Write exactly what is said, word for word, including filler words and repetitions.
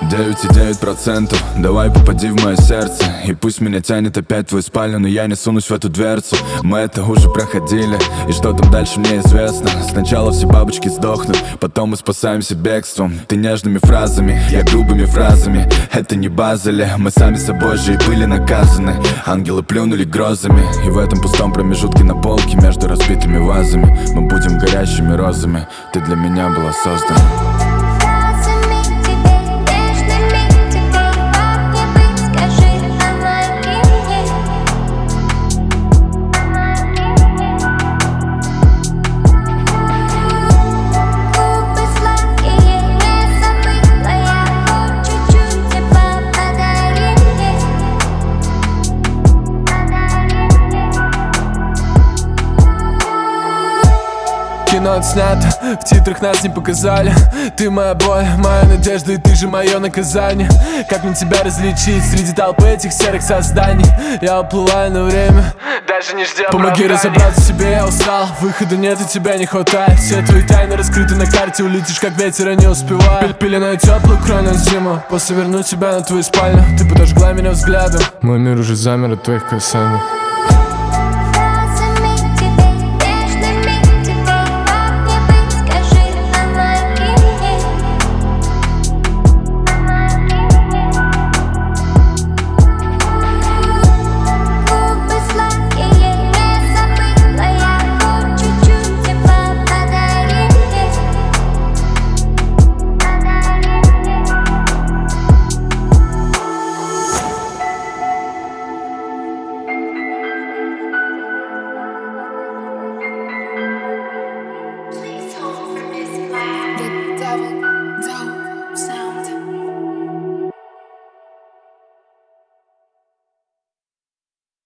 девять и девять процентов, давай попади в мое сердце. И пусть меня тянет опять в твою спальню, но я не сунусь в эту дверцу. Мы это уже проходили, и что там дальше мне известно. Сначала все бабочки сдохнут, потом мы спасаемся бегством. Ты нежными фразами, я грубыми фразами. Это не Базеле, мы сами собой же и были наказаны. Ангелы плюнули грозами, и в этом пустом промежутке на полке между разбитыми вазами мы будем горящими розами. Ты для меня была создана. Кино отснято, в титрах нас не показали. Ты моя боль, моя надежда, и ты же мое наказание. Как мне тебя различить среди толпы этих серых созданий? Я уплываю на время, даже не ждя помоги оправданий. Разобраться в себе, я устал, выхода нет и тебя не хватает. Все твои тайны раскрыты на карте, улетишь как ветер, я не успеваю. Пеленаю теплую кровь на зиму, после верну тебя на твою спальню. Ты подожгла меня взглядом, мой мир уже замер от твоих касаний. Devil.